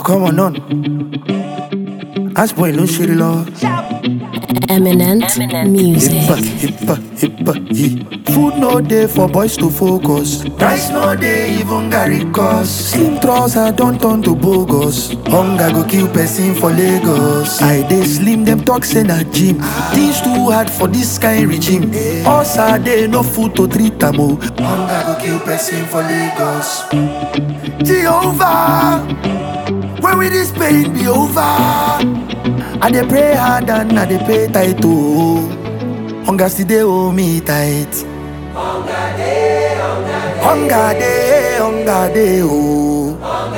come on. Ask boy, no shit law. Eminent music. Hippa. Food no day for boys to focus. Price no day, even Gary cost. Slim trouser don't turn to bogus. Hunger go kill person for Lagos. I dey slim them talks in a gym. Things too hard for this kind regime. Us are they no food to treat them. Hunger go kill person for Lagos. Jehovah, when will this pain be over? I dey pray hard and I dey pay tight too. Hunger still dey hold me tight. Hunger dey, oh. Hunger dey, oh.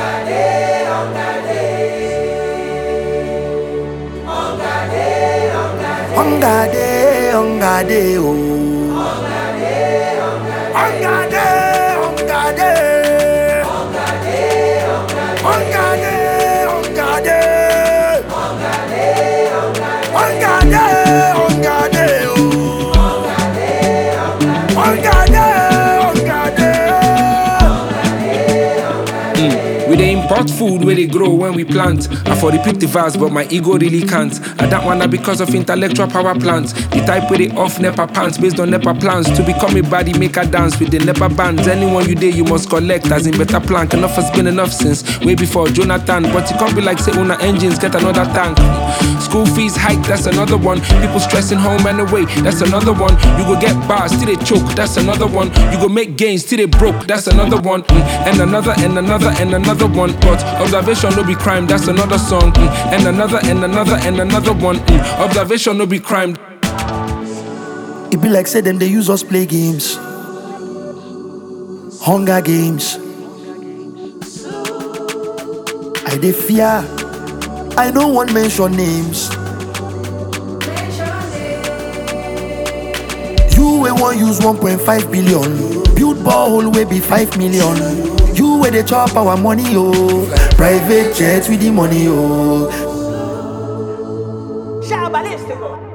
We dey import food where they grow when we plant. I for repeat the verse, but my ego really can't. I don't wanna because of intellectual power plants. The type where they off NEPA pants based on NEPA plans. To become a body, make a dance with the NEPA bands. Anyone you day, you must collect as in better plank. Enough has been enough since way before Jonathan. But it can't be like say una engines, get another tank. School fees hike, that's another one. People stressing home and away, that's another one. You go get bars, still they choke, that's another one. You go make gains, still they broke, that's another one. And another one. But observation no be crime, that's another song. And another one. Observation no be crime. It be like say them they use us play games. Hunger games. I dey fear. I don't want mention names. You wey want use 1.5 billion. Build borehole wey be 5 million. You where they chop our money, oh. Private jets with the money, oh.